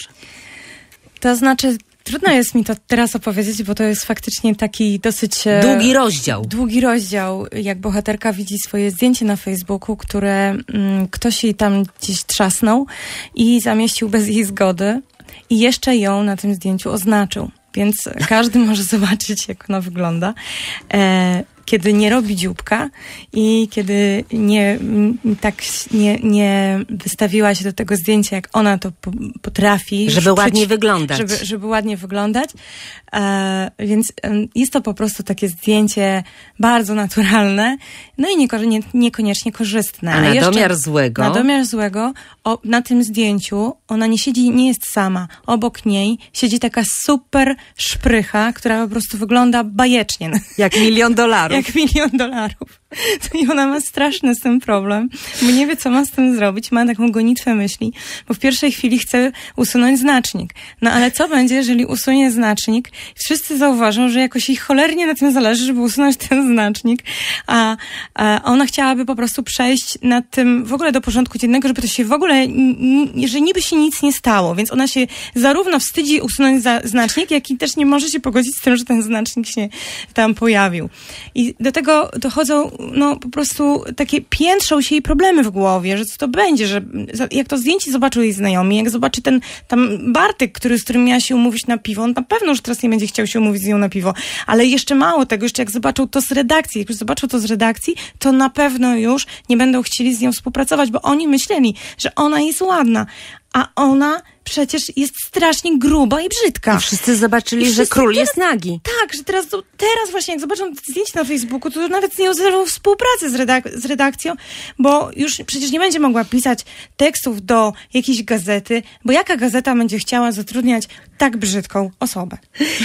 To znaczy, trudno jest mi to teraz opowiedzieć, bo to jest faktycznie taki dosyć... Długi rozdział. Długi rozdział, jak bohaterka widzi swoje zdjęcie na Facebooku, które mm, ktoś jej tam gdzieś trzasnął i zamieścił bez jej zgody i jeszcze ją na tym zdjęciu oznaczył. Więc każdy może zobaczyć, jak ona wygląda. E, kiedy nie robi dzióbka i kiedy nie, tak nie, nie wystawiła się do tego zdjęcia, jak ona to potrafi. Żeby ładnie wyglądać. Żeby, żeby ładnie wyglądać. E, więc jest to po prostu takie zdjęcie bardzo naturalne, no i nieko, nie, niekoniecznie korzystne. A, A na jeszcze, domiar złego? Na domiar złego, o, na tym zdjęciu ona nie siedzi, nie jest sama. Obok niej siedzi taka super szprycha, która po prostu wygląda bajecznie. Jak milion dolarów. Jak milion dolarów. I ona ma straszny z tym problem, bo nie wie, co ma z tym zrobić. Ma taką gonitwę myśli, bo w pierwszej chwili chce usunąć znacznik. No ale co będzie, jeżeli usunie znacznik? Wszyscy zauważą, że jakoś jej cholernie na tym zależy, żeby usunąć ten znacznik, a, a ona chciałaby po prostu przejść nad tym w ogóle do porządku dziennego, żeby to się w ogóle, że niby się nic nie stało, więc ona się zarówno wstydzi usunąć za, znacznik, jak i też nie może się pogodzić z tym, że ten znacznik się tam pojawił. I do tego dochodzą no po prostu takie piętrzą się jej problemy w głowie, że co to będzie, że jak to zdjęcie zobaczył jej znajomi, jak zobaczy ten tam Bartek, który, z którym miała się umówić na piwo, on na pewno już teraz nie będzie chciał się umówić z nią na piwo, ale jeszcze mało tego, jeszcze jak zobaczył to z redakcji, jak już zobaczył to z redakcji, to na pewno już nie będą chcieli z nią współpracować, bo oni myśleli, że ona jest ładna, a ona przecież jest strasznie gruba i brzydka. I wszyscy zobaczyli, I wszyscy że król teraz, jest nagi. Tak, że teraz, teraz właśnie jak zobaczą zdjęcie na Facebooku, to nawet z nią zerwą współpracę z, redak- z redakcją, bo już przecież nie będzie mogła pisać tekstów do jakiejś gazety, bo jaka gazeta będzie chciała zatrudniać tak brzydką osobę?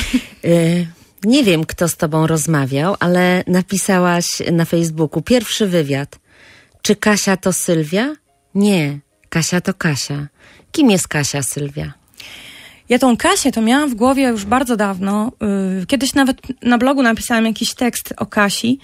y- nie wiem, kto z tobą rozmawiał, ale napisałaś na Facebooku pierwszy wywiad. Czy Kasia to Sylwia? Nie, Kasia to Kasia. Kim jest Kasia, Sylwia? Ja tą Kasię to miałam w głowie już bardzo dawno. Kiedyś nawet na blogu napisałam jakiś tekst o Kasi.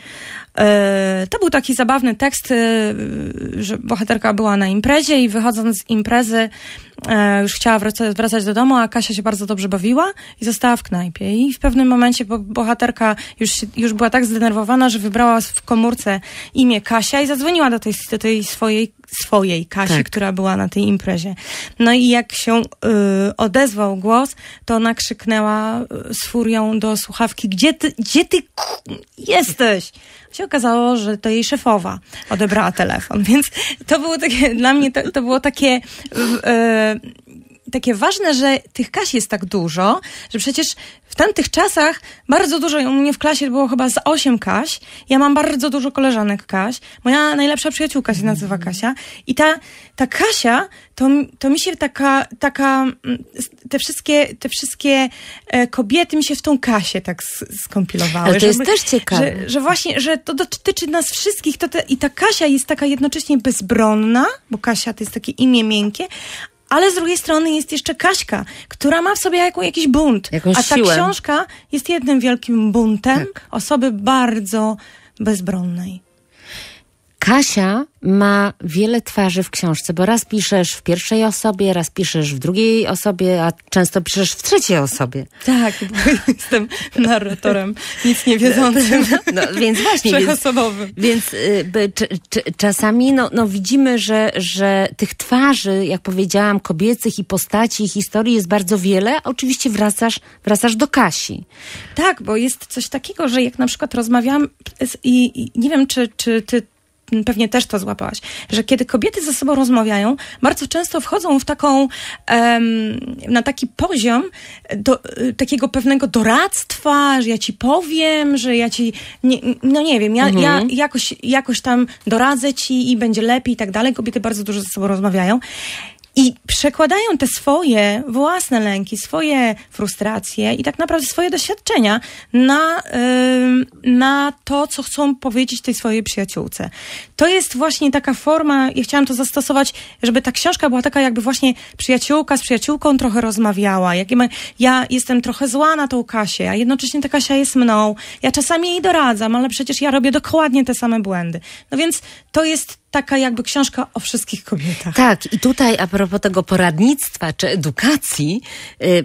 To był taki zabawny tekst, że bohaterka była na imprezie i wychodząc z imprezy już chciała wracać, wracać do domu, a Kasia się bardzo dobrze bawiła i została w knajpie. I w pewnym momencie bohaterka już, już była tak zdenerwowana, że wybrała w komórce imię Kasia i zadzwoniła do tej, do tej swojej, swojej Kasi, tak. która była na tej imprezie. No i jak się y, odezwał głos, to ona krzyknęła y, z furią do słuchawki: gdzie ty, gdzie ty k- jesteś? się okazało, że to jej szefowa odebrała telefon, więc to było takie, dla mnie to, to było takie e, takie ważne, że tych Kasi jest tak dużo, że przecież w tamtych czasach bardzo dużo, u mnie w klasie było chyba z osiem Kaś, ja mam bardzo dużo koleżanek Kaś, moja najlepsza przyjaciółka się nazywa Kasia i ta, ta Kasia, to, to mi się taka, taka te wszystkie, te wszystkie e, kobiety mi się w tą Kasię tak skompilowały. Ale to żeby, jest też ciekawe. Że, że właśnie, że to dotyczy nas wszystkich to te, i ta Kasia jest taka jednocześnie bezbronna, bo Kasia to jest takie imię miękkie, ale z drugiej strony jest jeszcze Kaśka, która ma w sobie jaką, jakiś bunt. Jakąś a ta siłę. książka jest jednym wielkim buntem tak. osoby bardzo bezbronnej. Kasia ma wiele twarzy w książce, bo raz piszesz w pierwszej osobie, raz piszesz w drugiej osobie, a często piszesz w trzeciej osobie. Tak, bo jestem narratorem nic nie wiedzącym. No, więc właśnie. Wszechosobowym. Więc, więc y, c, c, czasami no, no widzimy, że, że tych twarzy, jak powiedziałam, kobiecych i postaci i historii jest bardzo wiele, a oczywiście wracasz, wracasz do Kasi. Tak, bo jest coś takiego, że jak na przykład rozmawiałam z, i, i nie wiem, czy, czy ty pewnie też to złapałaś, że kiedy kobiety ze sobą rozmawiają, bardzo często wchodzą w taką, um, na taki poziom do, takiego pewnego doradztwa, że ja ci powiem, że ja ci, nie, no nie wiem, ja, mhm. ja jakoś, jakoś tam doradzę ci i będzie lepiej i tak dalej. Kobiety bardzo dużo ze sobą rozmawiają. I przekładają te swoje własne lęki, swoje frustracje i tak naprawdę swoje doświadczenia na, yy, na to, co chcą powiedzieć tej swojej przyjaciółce. To jest właśnie taka forma, ja chciałam to zastosować, żeby ta książka była taka jakby właśnie przyjaciółka z przyjaciółką trochę rozmawiała. Jak ja jestem trochę zła na tą Kasię, a jednocześnie ta Kasia jest mną. Ja czasami jej doradzam, ale przecież ja robię dokładnie te same błędy. No więc to jest taka jakby książka o wszystkich kobietach. Tak, i tutaj a propos tego poradnictwa czy edukacji, y, y,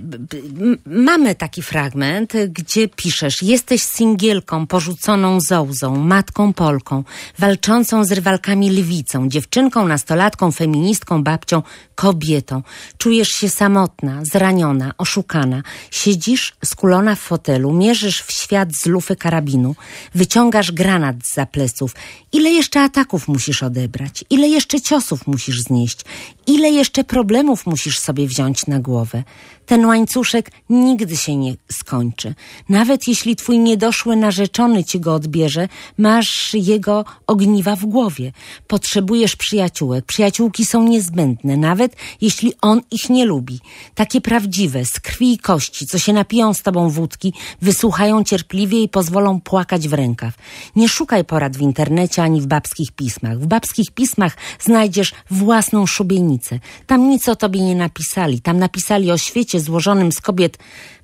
mamy taki fragment, y, gdzie piszesz: jesteś singielką, porzuconą zołzą, matką Polką, walczącą z rywalkami lwicą, dziewczynką, nastolatką, feministką, babcią, kobietą. Czujesz się samotna, zraniona, oszukana. Siedzisz skulona w fotelu, mierzysz w świat z lufy karabinu, wyciągasz granat zza pleców. Ile jeszcze ataków musisz odebrać? Ile jeszcze ciosów musisz znieść? Ile jeszcze problemów musisz sobie wziąć na głowę? Ten łańcuszek nigdy się nie skończy. Nawet jeśli twój niedoszły narzeczony ci go odbierze, masz jego ogniwa w głowie. Potrzebujesz przyjaciółek. Przyjaciółki są niezbędne, nawet jeśli on ich nie lubi. Takie prawdziwe, z krwi i kości, co się napiją z tobą wódki, wysłuchają cierpliwie i pozwolą płakać w rękaw. Nie szukaj porad w internecie ani w babskich pismach. W babskich pismach znajdziesz własną szubienicę. Tam nic o tobie nie napisali. Tam napisali o świecie złożonym z kobiet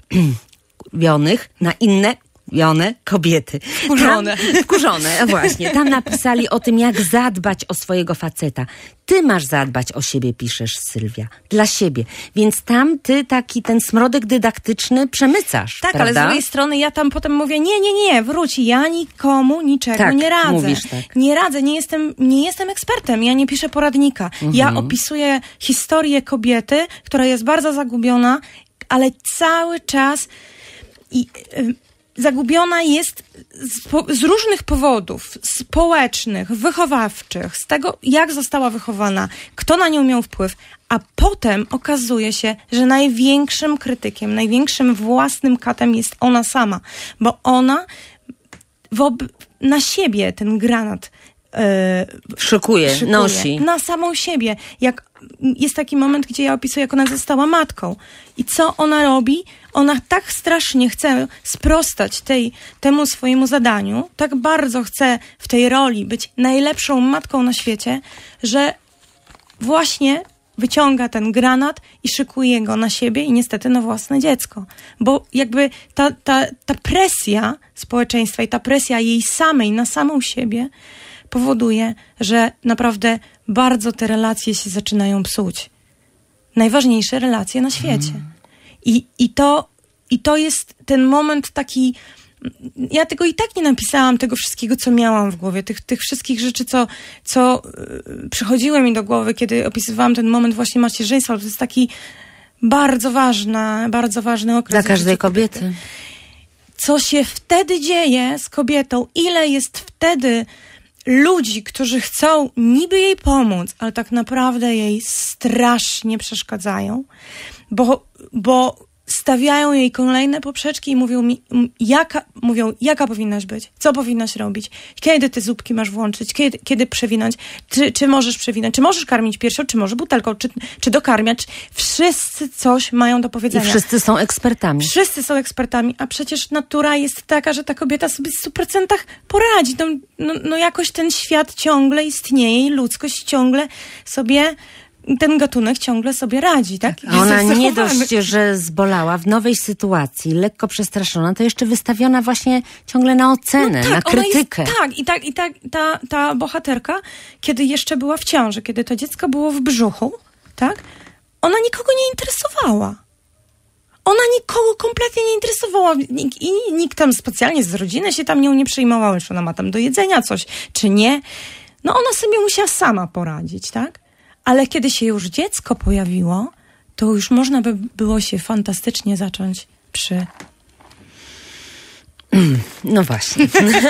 wionych na inne wione kobiety. Wkurzone. Tam, wkurzone, właśnie. Tam napisali o tym, jak zadbać o swojego faceta. Ty masz zadbać o siebie, piszesz, Sylwia. Dla siebie. Więc tam ty taki ten smrodek dydaktyczny przemycasz, tak, prawda? Ale z drugiej strony ja tam potem mówię, nie, nie, nie, wróć, ja nikomu niczego tak, nie radzę. Mówisz tak. Nie radzę, nie jestem, nie jestem ekspertem, ja nie piszę poradnika. Mhm. Ja opisuję historię kobiety, która jest bardzo zagubiona, ale cały czas i... Y, zagubiona jest z, po, z różnych powodów, społecznych, wychowawczych, z tego, jak została wychowana, kto na nią miał wpływ, a potem okazuje się, że największym krytykiem, największym własnym katem jest ona sama, bo ona wob- na siebie ten granat Yy, szykuje, szykuje, nosi. Na samą siebie. Jak jest taki moment, gdzie ja opisuję, jak ona została matką. I co ona robi? Ona tak strasznie chce sprostać tej, temu swojemu zadaniu, tak bardzo chce w tej roli być najlepszą matką na świecie, że właśnie wyciąga ten granat i szykuje go na siebie i niestety na własne dziecko. Bo jakby ta, ta, ta presja społeczeństwa i ta presja jej samej na samą siebie powoduje, że naprawdę bardzo te relacje się zaczynają psuć. Najważniejsze relacje na świecie. Mm. I, i, to, I to jest ten moment taki... Ja tego i tak nie napisałam, tego wszystkiego, co miałam w głowie, tych, tych wszystkich rzeczy, co, co yy, przychodziły mi do głowy, kiedy opisywałam ten moment właśnie macierzyństwa. To jest taki bardzo ważny, bardzo ważny okres. Dla każdej kobiety. co się wtedy dzieje z kobietą, ile jest wtedy ludzi, którzy chcą niby jej pomóc, ale tak naprawdę jej strasznie przeszkadzają, bo, bo stawiają jej kolejne poprzeczki i mówią mi, jaka, mówią, jaka powinnaś być, co powinnaś robić, kiedy te zupki masz włączyć, kiedy, kiedy przewinąć, czy, czy możesz przewinąć, czy możesz karmić piersią, czy może butelką, czy, czy dokarmiać. Wszyscy coś mają do powiedzenia. I wszyscy są ekspertami. Wszyscy są ekspertami, a przecież natura jest taka, że ta kobieta sobie w stu procentach poradzi. No, no, no jakoś ten świat ciągle istnieje i ludzkość ciągle sobie... ten gatunek ciągle sobie radzi, tak? A ona nie dość, że zbolała w nowej sytuacji, lekko przestraszona, to jeszcze wystawiona właśnie ciągle na ocenę, no tak, na krytykę. Jest, tak, i tak, i tak ta, ta bohaterka, kiedy jeszcze była w ciąży, kiedy to dziecko było w brzuchu, tak? Ona nikogo nie interesowała. Ona nikogo kompletnie nie interesowała Nik, i nikt tam specjalnie z rodziny się tam nią nie przejmował, czy ona ma tam do jedzenia coś, czy nie. No ona sobie musiała sama poradzić, tak? Ale kiedy się już dziecko pojawiło, to już można by było się fantastycznie zacząć przy... No właśnie.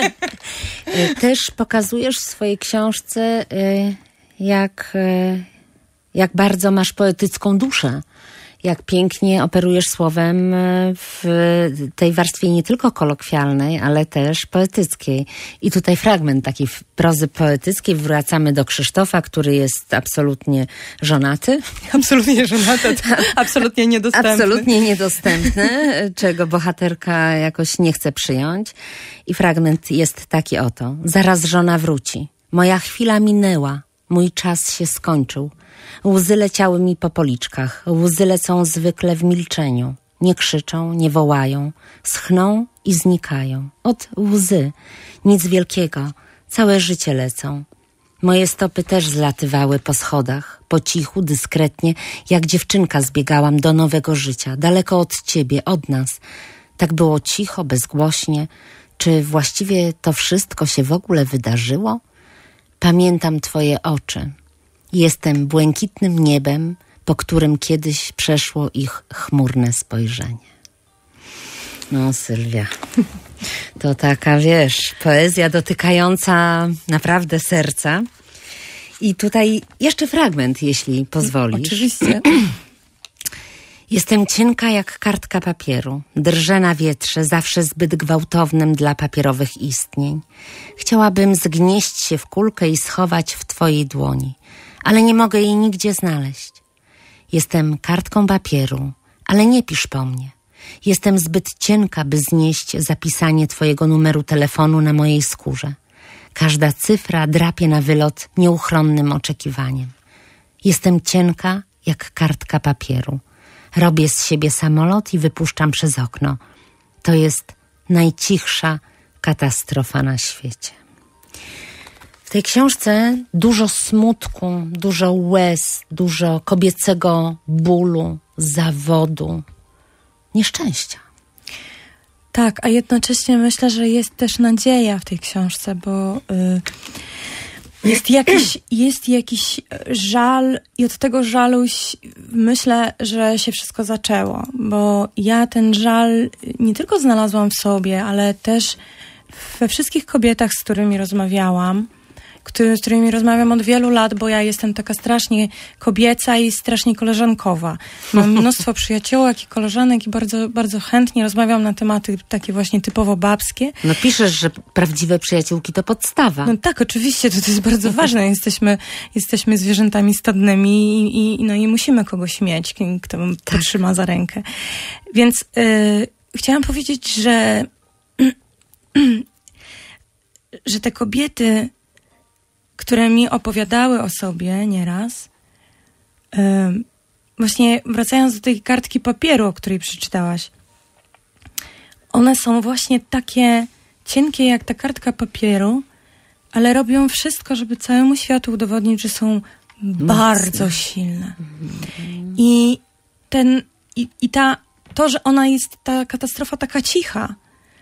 Też pokazujesz w swojej książce, jak, jak bardzo masz poetycką duszę. Jak pięknie operujesz słowem w tej warstwie nie tylko kolokwialnej, ale też poetyckiej. I tutaj fragment takiej prozy poetyckiej. Wracamy do Krzysztofa, który jest absolutnie żonaty. Absolutnie żonaty, absolutnie niedostępny. Absolutnie niedostępny, czego bohaterka jakoś nie chce przyjąć. I fragment jest taki oto. Zaraz żona wróci. Moja chwila minęła. Mój czas się skończył. Łzy leciały mi po policzkach. Łzy lecą zwykle w milczeniu. Nie krzyczą, nie wołają. Schną i znikają. Od łzy. Nic wielkiego. Całe życie lecą. Moje stopy też zlatywały po schodach. Po cichu, dyskretnie, jak dziewczynka zbiegałam do nowego życia. Daleko od ciebie, od nas. Tak było cicho, bezgłośnie. Czy właściwie to wszystko się w ogóle wydarzyło? Pamiętam twoje oczy. Jestem błękitnym niebem, po którym kiedyś przeszło ich chmurne spojrzenie. No, Sylwia, to taka, wiesz, poezja dotykająca naprawdę serca. I tutaj jeszcze fragment, jeśli pozwolisz. Oczywiście. Jestem cienka jak kartka papieru. Drżę na wietrze, zawsze zbyt gwałtownym dla papierowych istnień. Chciałabym zgnieść się w kulkę i schować w twojej dłoni, ale nie mogę jej nigdzie znaleźć. Jestem kartką papieru, ale nie pisz po mnie. Jestem zbyt cienka, by znieść zapisanie twojego numeru telefonu na mojej skórze. Każda cyfra drapie na wylot nieuchronnym oczekiwaniem. Jestem cienka jak kartka papieru. Robię z siebie samolot i wypuszczam przez okno. To jest najcichsza katastrofa na świecie. W tej książce dużo smutku, dużo łez, dużo kobiecego bólu, zawodu, nieszczęścia. Tak, a jednocześnie myślę, że jest też nadzieja w tej książce, bo y, jest, jakiś, jest jakiś żal i od tego żalu myślę, że się wszystko zaczęło, bo ja ten żal nie tylko znalazłam w sobie, ale też we wszystkich kobietach, z którymi rozmawiałam, który, z którymi rozmawiam od wielu lat, bo ja jestem taka strasznie kobieca i strasznie koleżankowa. Mam mnóstwo przyjaciółek i koleżanek i bardzo, bardzo chętnie rozmawiam na tematy takie właśnie typowo babskie. No piszesz, że prawdziwe przyjaciółki to podstawa. No tak, oczywiście, to, to jest bardzo ważne. Jesteśmy, jesteśmy zwierzętami stadnymi i, i, no, i musimy kogoś mieć, kto tak. potrzyma za rękę. Więc yy, chciałam powiedzieć, że że te kobiety, które mi opowiadały o sobie nieraz, yy, właśnie wracając do tej kartki papieru, o której przeczytałaś, one są właśnie takie cienkie jak ta kartka papieru, ale robią wszystko, żeby całemu światu udowodnić, że są Mocne. bardzo silne. Mm. I ten, i, i ta, to, że ona jest, ta katastrofa taka cicha,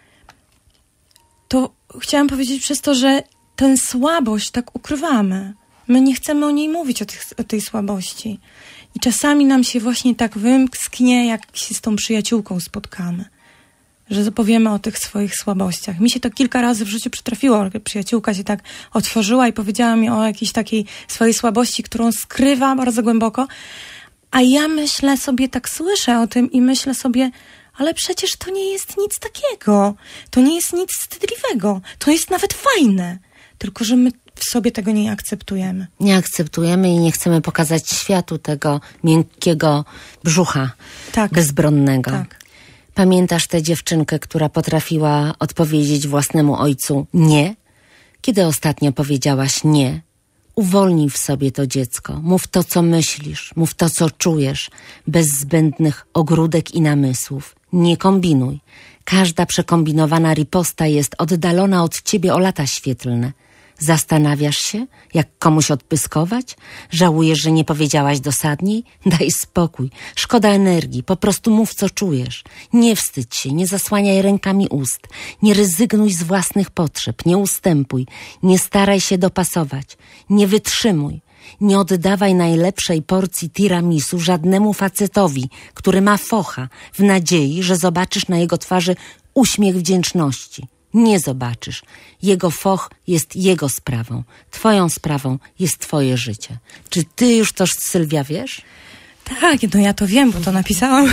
to chciałam powiedzieć przez to, że tę słabość tak ukrywamy. My nie chcemy o niej mówić, o, tych, o tej słabości. I czasami nam się właśnie tak wymsknie, jak się z tą przyjaciółką spotkamy. że zapowiemy o tych swoich słabościach. Mi się to kilka razy w życiu przytrafiło. Przyjaciółka się tak otworzyła i powiedziała mi o jakiejś takiej swojej słabości, którą skrywa bardzo głęboko. A ja myślę sobie, tak słyszę o tym i myślę sobie, ale przecież to nie jest nic takiego. To nie jest nic wstydliwego. To jest nawet fajne. Tylko że my w sobie tego nie akceptujemy. Nie akceptujemy i nie chcemy pokazać światu tego miękkiego brzucha, tak. bezbronnego. Tak. Pamiętasz tę dziewczynkę, która potrafiła odpowiedzieć własnemu ojcu nie? Kiedy ostatnio powiedziałaś nie? Uwolnij w sobie to dziecko. Mów to, co myślisz. Mów to, co czujesz. Bez zbędnych ogródek i namysłów. Nie kombinuj. Każda przekombinowana riposta jest oddalona od ciebie o lata świetlne. Zastanawiasz się, jak komuś odpyskować? Żałujesz, że nie powiedziałaś dosadniej? Daj spokój. Szkoda energii. Po prostu mów, co czujesz. Nie wstydź się. Nie zasłaniaj rękami ust. Nie rezygnuj z własnych potrzeb. Nie ustępuj. Nie staraj się dopasować. Nie wytrzymuj. Nie oddawaj najlepszej porcji tiramisu żadnemu facetowi, który ma focha, w nadziei, że zobaczysz na jego twarzy uśmiech wdzięczności. Nie zobaczysz. Jego foch jest jego sprawą. Twoją sprawą jest twoje życie. Czy ty już to, Sylwia, wiesz? Tak, no ja to wiem, bo to napisałam.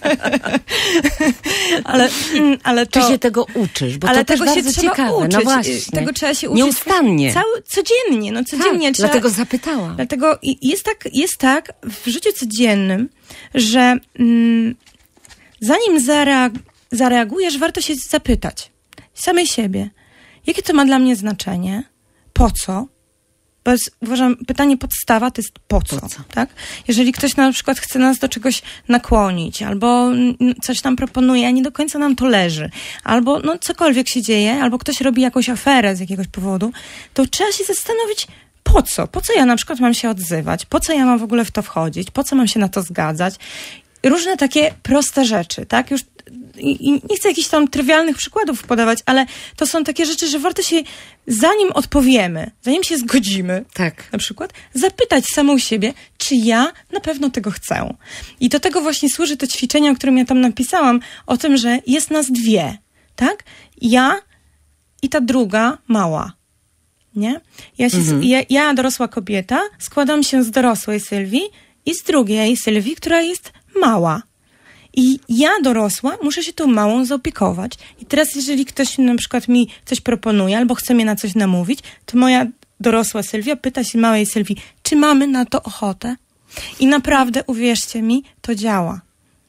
ale, ale to... Czy się tego uczysz? Bo ale to tego też się bardzo trzeba ciekawe. uczyć. No właśnie. Tego trzeba się uczyć. Nieustannie. Cały, codziennie, no codziennie. Tak, trzeba, dlatego zapytałam. Dlatego jest tak, jest tak w życiu codziennym, że mm, zanim zareag- zareagujesz, warto się zapytać samej siebie, jakie to ma dla mnie znaczenie, po co? Bo jest, uważam, pytanie podstawa to jest po co, po co? Tak? Jeżeli ktoś na przykład chce nas do czegoś nakłonić, albo coś nam proponuje, a nie do końca nam to leży, albo no cokolwiek się dzieje, albo ktoś robi jakąś aferę z jakiegoś powodu, to trzeba się zastanowić, po co? Po co ja na przykład mam się odzywać? Po co ja mam w ogóle w to wchodzić? Po co mam się na to zgadzać? Różne takie proste rzeczy, tak? Już I, i nie chcę jakichś tam trywialnych przykładów podawać, ale to są takie rzeczy, że warto się, zanim odpowiemy, zanim się zgodzimy, tak. na przykład, zapytać samą siebie, czy ja na pewno tego chcę. I do tego właśnie służy to ćwiczenie, o którym ja tam napisałam, o tym, że jest nas dwie, tak? Ja i ta druga mała. Nie? Ja, się, mhm. ja, ja, dorosła kobieta, składam się z dorosłej Sylwii i z drugiej Sylwii, która jest mała. I ja, dorosła, muszę się tą małą zaopiekować. I teraz, jeżeli ktoś na przykład mi coś proponuje albo chce mnie na coś namówić, to moja dorosła Sylwia pyta się małej Sylwii, czy mamy na to ochotę? I naprawdę, uwierzcie mi, to działa.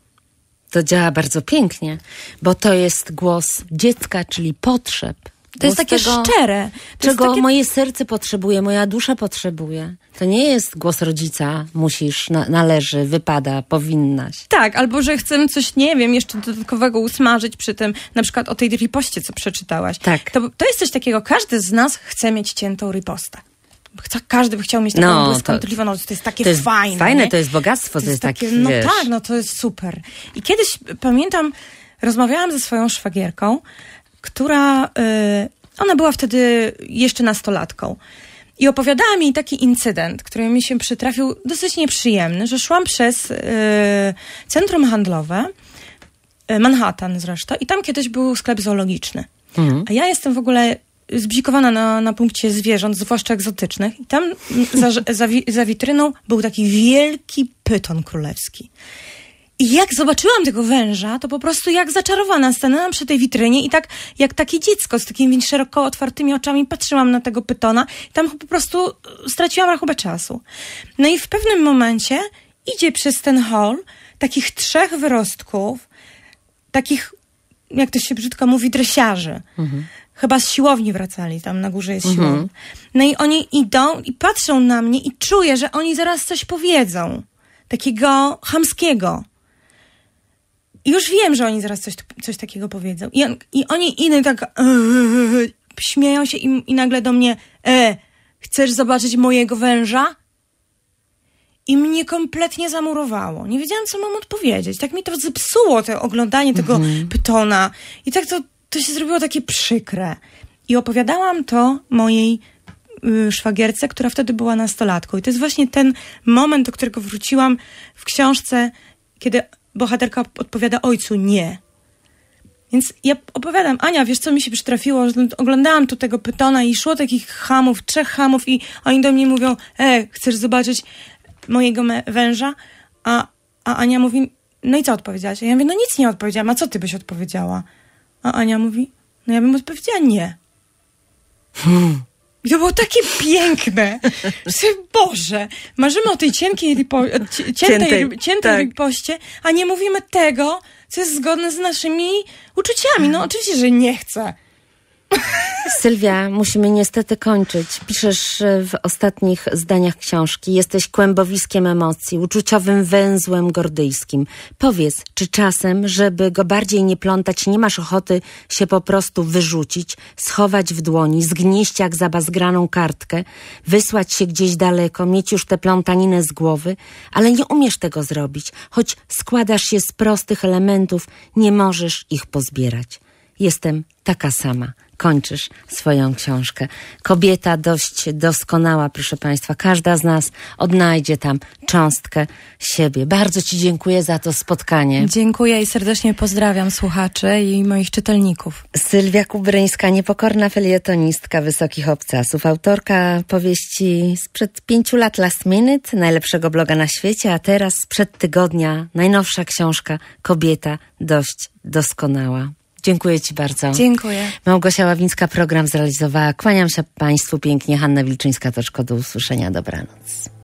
To działa bardzo pięknie, bo to jest głos dziecka, czyli potrzeb. To jest takie tego, szczere. To czego jest takie... moje serce potrzebuje, moja dusza potrzebuje. To nie jest głos rodzica, musisz, na, należy, wypada, powinnaś. Tak, albo że chcemy coś, nie wiem, jeszcze dodatkowego usmażyć przy tym, na przykład o tej ripoście, co przeczytałaś. Tak. To, to jest coś takiego, każdy z nas chce mieć ciętą ripostę. Każdy by chciał mieć taką no, błyskotliwą, no, to jest takie to jest fajne. Fajne, nie? to jest bogactwo, to, to jest, jest takie, takie, no wiesz... tak, no to jest super. I kiedyś, pamiętam, rozmawiałam ze swoją szwagierką, która... Yy, ona była wtedy jeszcze nastolatką. I opowiadała mi taki incydent, który mi się przytrafił dosyć nieprzyjemny, że szłam przez y, centrum handlowe, y, Manhattan zresztą, i tam kiedyś był sklep zoologiczny. Mhm. A ja jestem w ogóle zbzikowana na, na punkcie zwierząt, zwłaszcza egzotycznych. I tam za, za, za witryną był taki wielki pyton królewski. I jak zobaczyłam tego węża, to po prostu jak zaczarowana stanęłam przy tej witrynie i tak jak takie dziecko z takimi szeroko otwartymi oczami patrzyłam na tego pytona. I tam po prostu straciłam rachubę czasu. No i w pewnym momencie idzie przez ten hall takich trzech wyrostków, takich, jak to się brzydko mówi, dresiarzy. Mhm. Chyba z siłowni wracali, tam na górze jest mhm. siłownia. No i oni idą i patrzą na mnie i czuję, że oni zaraz coś powiedzą. Takiego chamskiego. I już wiem, że oni zaraz coś, coś takiego powiedzą. I, on, i oni idą tak yy, śmieją się i, i nagle do mnie e, chcesz zobaczyć mojego węża? I mnie kompletnie zamurowało. Nie wiedziałam, co mam odpowiedzieć. Tak mi to zepsuło, to oglądanie tego mhm. pytona. I tak to, to się zrobiło takie przykre. I opowiadałam to mojej y, szwagierce, która wtedy była nastolatką. I to jest właśnie ten moment, do którego wróciłam w książce, kiedy bohaterka odpowiada ojcu nie. Więc ja opowiadam, Ania, wiesz co mi się przytrafiło, że oglądałam tu tego pytona i szło takich chamów, trzech chamów i oni do mnie mówią, e, chcesz zobaczyć mojego me- węża? A, a Ania mówi, no i co odpowiedziałaś? A ja mówię, no nic nie odpowiedziałam, a co ty byś odpowiedziała? A Ania mówi, no ja bym odpowiedziała nie. Hmm. I to było takie piękne, że Boże, marzymy o tej cienkiej ripo, ciętej, ciętej, ciętej tak. ripoście, a nie mówimy tego, co jest zgodne z naszymi uczuciami. No oczywiście, że nie chcę. Sylwia, musimy niestety kończyć. Piszesz w ostatnich zdaniach książki, jesteś kłębowiskiem emocji, uczuciowym węzłem gordyjskim. Powiedz, czy czasem, żeby go bardziej nie plątać, nie masz ochoty się po prostu wyrzucić, schować w dłoni, zgnieść jak zabazgraną kartkę, wysłać się gdzieś daleko, mieć już tę plątaninę z głowy, ale nie umiesz tego zrobić, choć składasz się z prostych elementów, nie możesz ich pozbierać. Jestem taka sama. Kończysz swoją książkę. Kobieta dość doskonała, proszę Państwa. Każda z nas odnajdzie tam cząstkę siebie. Bardzo Ci dziękuję za to spotkanie. Dziękuję i serdecznie pozdrawiam słuchaczy i moich czytelników. Sylwia Kubryńska, niepokorna felietonistka Wysokich Obcasów, autorka powieści sprzed pięciu lat Last Minute, najlepszego bloga na świecie, a teraz sprzed tygodnia najnowsza książka Kobieta dość doskonała. Dziękuję Ci bardzo. Dziękuję. Małgosia Ławińska program zrealizowała. Kłaniam się Państwu pięknie. Hanna Wilczyńska-Toczko. Do usłyszenia. Dobranoc.